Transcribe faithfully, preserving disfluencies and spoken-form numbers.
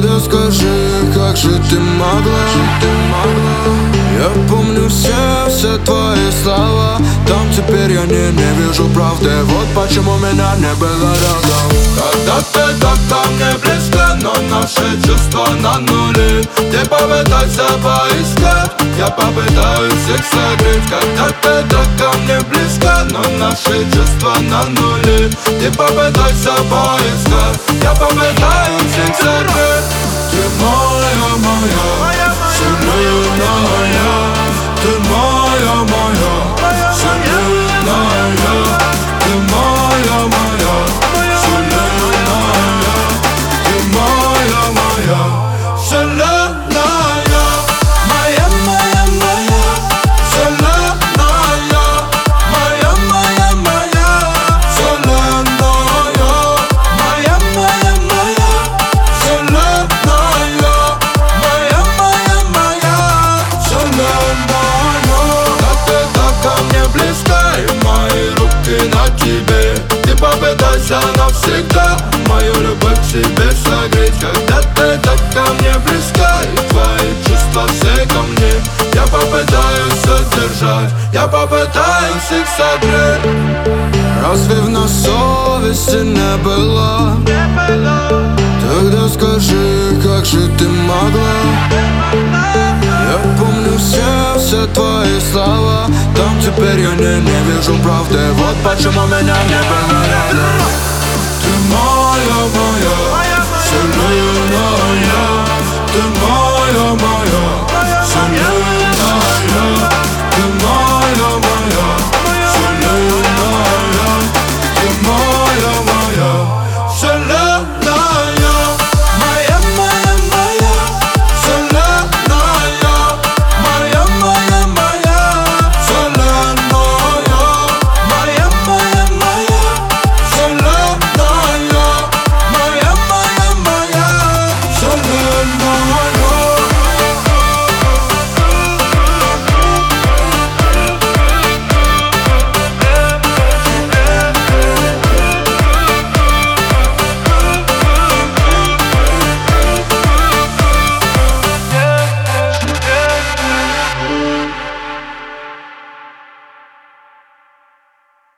Тогда скажи, как же ты могла? Я помню все, все твои слова. Там теперь я не, не вижу правды. Вот почему меня не было рядом. Когда ты так ко мне близко, но наши чувства на нуле. Ты попытайся поискать, я попытаюсь их согреть. Когда ты так ко мне близко, но наши чувства на нуле. Ты попытайся поискать, я попытаюсь их согреть. Ты моя, моя, вселенная. Ты моя, моя, вселенная. Ты моя, моя, вселенная. Ты моя, моя, вселенная. Моя, моя, моя, вселенная. Моя, моя, моя, вселенная. Моя, моя, моя, вселенная. Моя, моя, моя, вселенная. Да ты так ко мне близко, и мои руки на тебе. Ты попытайся навсегда мою любовь к себе согреть. Когда ты так ко мне близко, и твои чувства все ко мне. Я попытаюсь удержать, я попытаюсь их согреть. Разве в нас совести не было? Тогда скажи, как же ты могла? Я помню все, все твои слова. Там теперь я не, не вижу правды. Вот почему меня не было рядом. Ты моя, моя, вселенная.